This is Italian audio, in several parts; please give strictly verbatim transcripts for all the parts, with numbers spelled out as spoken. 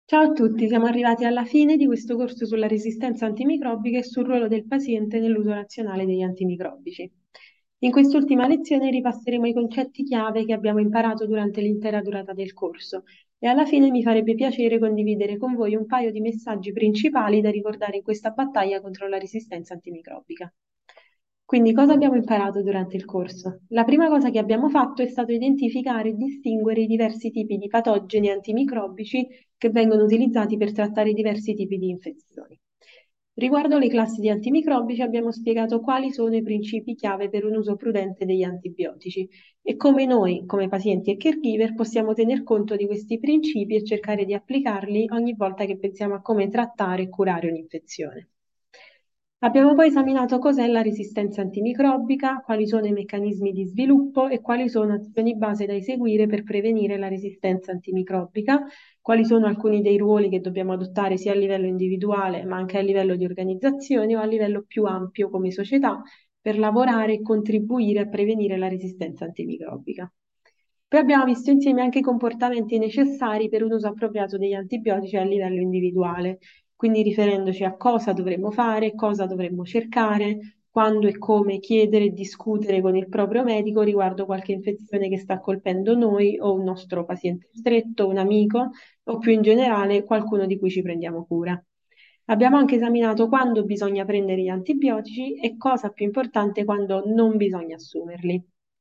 Ciao a tutti, siamo arrivati alla fine di questo corso sulla resistenza antimicrobica e sul ruolo del paziente nell'uso razionale degli antimicrobici. In quest'ultima lezione ripasseremo i concetti chiave che abbiamo imparato durante l'intera durata del corso e alla fine mi farebbe piacere condividere con voi un paio di messaggi principali da ricordare in questa battaglia contro la resistenza antimicrobica. Quindi, cosa abbiamo imparato durante il corso? La prima cosa che abbiamo fatto è stato identificare e distinguere i diversi tipi di patogeni antimicrobici che vengono utilizzati per trattare diversi tipi di infezioni. Riguardo le classi di antimicrobici abbiamo spiegato quali sono i principi chiave per un uso prudente degli antibiotici e come noi, come pazienti e caregiver, possiamo tener conto di questi principi e cercare di applicarli ogni volta che pensiamo a come trattare e curare un'infezione. Abbiamo poi esaminato cos'è la resistenza antimicrobica, quali sono i meccanismi di sviluppo e quali sono azioni base da eseguire per prevenire la resistenza antimicrobica, quali sono alcuni dei ruoli che dobbiamo adottare sia a livello individuale ma anche a livello di organizzazione o a livello più ampio come società per lavorare e contribuire a prevenire la resistenza antimicrobica. Poi abbiamo visto insieme anche i comportamenti necessari per un uso appropriato degli antibiotici a livello individuale, quindi riferendoci a cosa dovremmo fare, cosa dovremmo cercare, quando e come chiedere e discutere con il proprio medico riguardo qualche infezione che sta colpendo noi o un nostro paziente stretto, un amico o più in generale qualcuno di cui ci prendiamo cura. Abbiamo anche esaminato quando bisogna prendere gli antibiotici e cosa più importante quando non bisogna assumerli.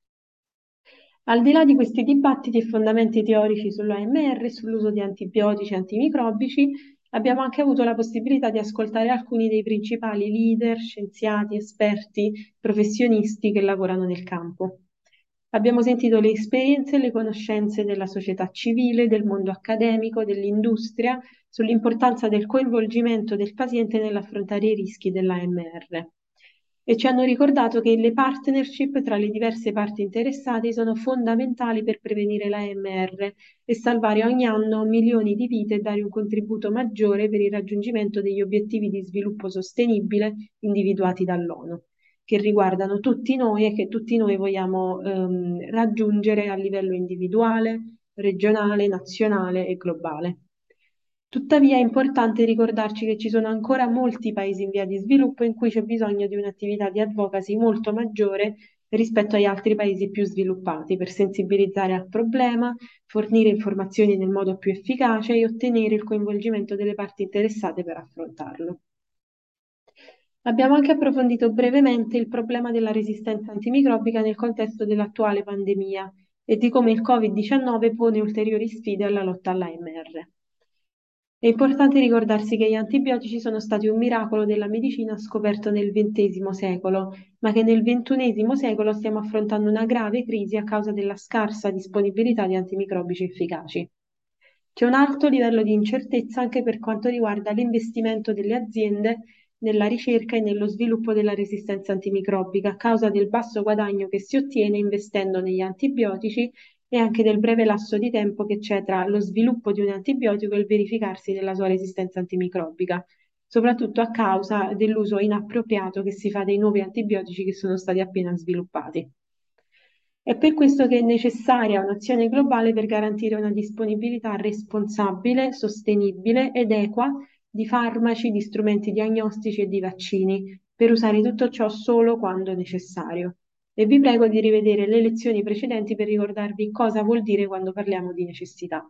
Al di là di questi dibattiti e fondamenti teorici sull'A M R e sull'uso di antibiotici e antimicrobici, abbiamo anche avuto la possibilità di ascoltare alcuni dei principali leader, scienziati, esperti, professionisti che lavorano nel campo. Abbiamo sentito le esperienze e le conoscenze della società civile, del mondo accademico, dell'industria, sull'importanza del coinvolgimento del paziente nell'affrontare i rischi dell'A M R e ci hanno ricordato che le partnership tra le diverse parti interessate sono fondamentali per prevenire la M R e salvare ogni anno milioni di vite e dare un contributo maggiore per il raggiungimento degli obiettivi di sviluppo sostenibile individuati dall'ONU, che riguardano tutti noi e che tutti noi vogliamo ehm, raggiungere a livello individuale, regionale, nazionale e globale. Tuttavia è importante ricordarci che ci sono ancora molti paesi in via di sviluppo in cui c'è bisogno di un'attività di advocacy molto maggiore rispetto agli altri paesi più sviluppati per sensibilizzare al problema, fornire informazioni nel modo più efficace e ottenere il coinvolgimento delle parti interessate per affrontarlo. Abbiamo anche approfondito brevemente il problema della resistenza antimicrobica nel contesto dell'attuale pandemia e di come il Covid diciannove pone ulteriori sfide alla lotta all'A M R. È importante ricordarsi che gli antibiotici sono stati un miracolo della medicina scoperto nel ventesimo secolo, ma che nel ventunesimo secolo stiamo affrontando una grave crisi a causa della scarsa disponibilità di antimicrobici efficaci. C'è un alto livello di incertezza anche per quanto riguarda l'investimento delle aziende nella ricerca e nello sviluppo della resistenza antimicrobica a causa del basso guadagno che si ottiene investendo negli antibiotici e anche del breve lasso di tempo che c'è tra lo sviluppo di un antibiotico e il verificarsi della sua resistenza antimicrobica, soprattutto a causa dell'uso inappropriato che si fa dei nuovi antibiotici che sono stati appena sviluppati. È per questo che è necessaria un'azione globale per garantire una disponibilità responsabile, sostenibile ed equa di farmaci, di strumenti diagnostici e di vaccini, per usare tutto ciò solo quando necessario. E vi prego di rivedere le lezioni precedenti per ricordarvi cosa vuol dire quando parliamo di necessità.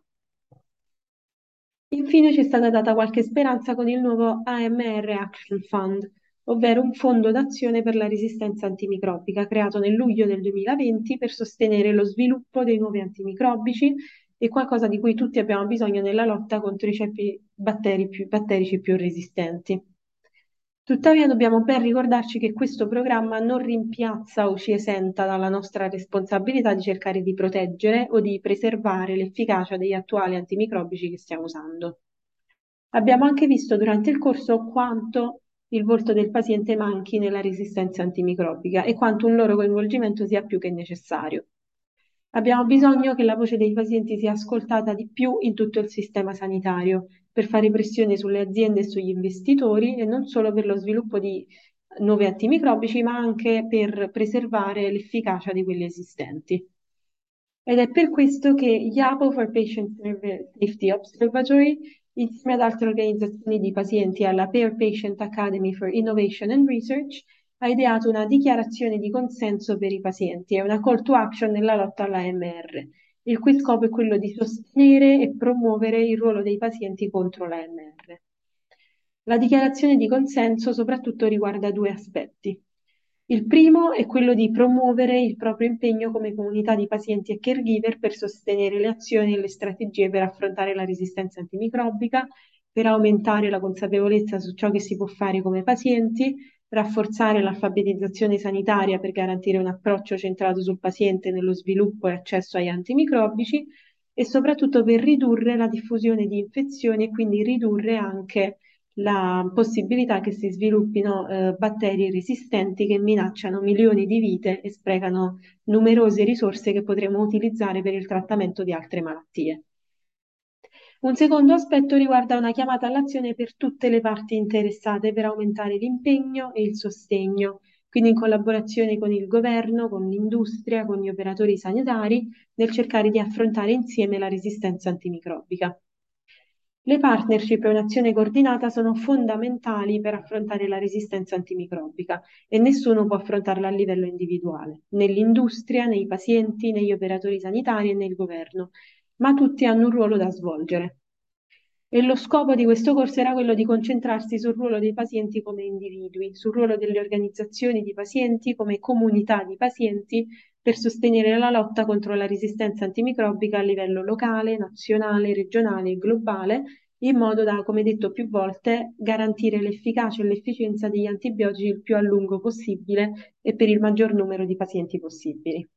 Infine ci è stata data qualche speranza con il nuovo A M R Action Fund, ovvero un fondo d'azione per la resistenza antimicrobica creato nel luglio del duemilaventi per sostenere lo sviluppo dei nuovi antimicrobici e qualcosa di cui tutti abbiamo bisogno nella lotta contro i ceppi batteri più- batterici più resistenti. Tuttavia dobbiamo ben ricordarci che questo programma non rimpiazza o ci esenta dalla nostra responsabilità di cercare di proteggere o di preservare l'efficacia degli attuali antimicrobici che stiamo usando. Abbiamo anche visto durante il corso quanto il volto del paziente manchi nella resistenza antimicrobica e quanto un loro coinvolgimento sia più che necessario. Abbiamo bisogno che la voce dei pazienti sia ascoltata di più in tutto il sistema sanitario per fare pressione sulle aziende e sugli investitori e non solo per lo sviluppo di nuovi antimicrobici, ma anche per preservare l'efficacia di quelli esistenti. Ed è per questo che YAPO for Patient Safety Observatory insieme ad altre organizzazioni di pazienti e alla Pear Patient Academy for Innovation and Research, ha ideato una dichiarazione di consenso per i pazienti e una call to action nella lotta alla M R, il cui scopo è quello di sostenere e promuovere il ruolo dei pazienti contro la M R. La dichiarazione di consenso soprattutto riguarda due aspetti. Il primo è quello di promuovere il proprio impegno come comunità di pazienti e caregiver per sostenere le azioni e le strategie per affrontare la resistenza antimicrobica, per aumentare la consapevolezza su ciò che si può fare come pazienti, rafforzare l'alfabetizzazione sanitaria per garantire un approccio centrato sul paziente nello sviluppo e accesso agli antimicrobici e soprattutto per ridurre la diffusione di infezioni e quindi ridurre anche la possibilità che si sviluppino eh, batteri resistenti che minacciano milioni di vite e sprecano numerose risorse che potremo utilizzare per il trattamento di altre malattie. Un secondo aspetto riguarda una chiamata all'azione per tutte le parti interessate per aumentare l'impegno e il sostegno, quindi in collaborazione con il governo, con l'industria, con gli operatori sanitari, nel cercare di affrontare insieme la resistenza antimicrobica. Le partnership e un'azione coordinata sono fondamentali per affrontare la resistenza antimicrobica e nessuno può affrontarla a livello individuale, nell'industria, nei pazienti, negli operatori sanitari e nel governo, ma tutti hanno un ruolo da svolgere. E lo scopo di questo corso era quello di concentrarsi sul ruolo dei pazienti come individui, sul ruolo delle organizzazioni di pazienti come comunità di pazienti per sostenere la lotta contro la resistenza antimicrobica a livello locale, nazionale, regionale e globale, in modo da, come detto più volte, garantire l'efficacia e l'efficienza degli antibiotici il più a lungo possibile e per il maggior numero di pazienti possibili.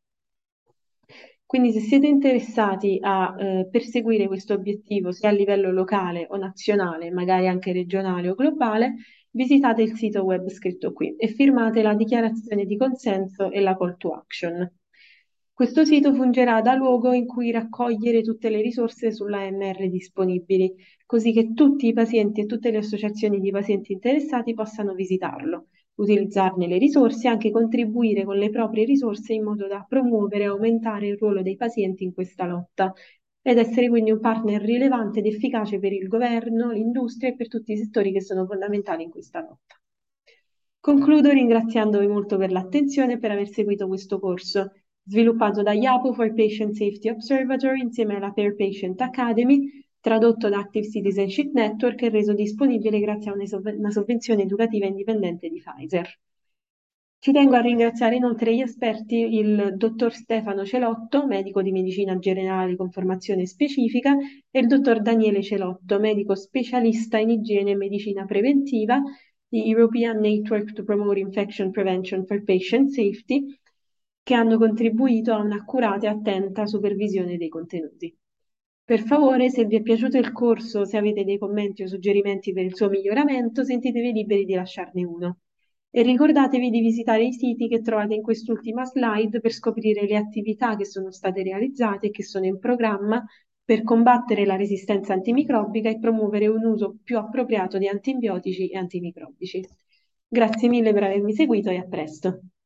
Quindi se siete interessati a eh, perseguire questo obiettivo sia a livello locale o nazionale, magari anche regionale o globale, visitate il sito web scritto qui e firmate la dichiarazione di consenso e la call to action. Questo sito fungerà da luogo in cui raccogliere tutte le risorse sulla A M R disponibili, così che tutti i pazienti e tutte le associazioni di pazienti interessati possano visitarlo, utilizzarne le risorse e anche contribuire con le proprie risorse in modo da promuovere e aumentare il ruolo dei pazienti in questa lotta ed essere quindi un partner rilevante ed efficace per il governo, l'industria e per tutti i settori che sono fondamentali in questa lotta. Concludo ringraziandovi molto per l'attenzione e per aver seguito questo corso, sviluppato da IAPO for Patient Safety Observatory insieme alla Pear Patient Academy, tradotto da Active Citizenship Network e reso disponibile grazie a una, sov- una sovvenzione educativa indipendente di Pfizer. Ci tengo a ringraziare inoltre gli esperti, il dottor Stefano Celotto, medico di medicina generale con formazione specifica, e il dottor Daniele Celotto, medico specialista in igiene e medicina preventiva di European Network to Promote Infection Prevention for Patient Safety, che hanno contribuito a un'accurata e attenta supervisione dei contenuti. Per favore, se vi è piaciuto il corso, se avete dei commenti o suggerimenti per il suo miglioramento, sentitevi liberi di lasciarne uno. E ricordatevi di visitare i siti che trovate in quest'ultima slide per scoprire le attività che sono state realizzate e che sono in programma per combattere la resistenza antimicrobica e promuovere un uso più appropriato di antibiotici e antimicrobici. Grazie mille per avermi seguito e a presto.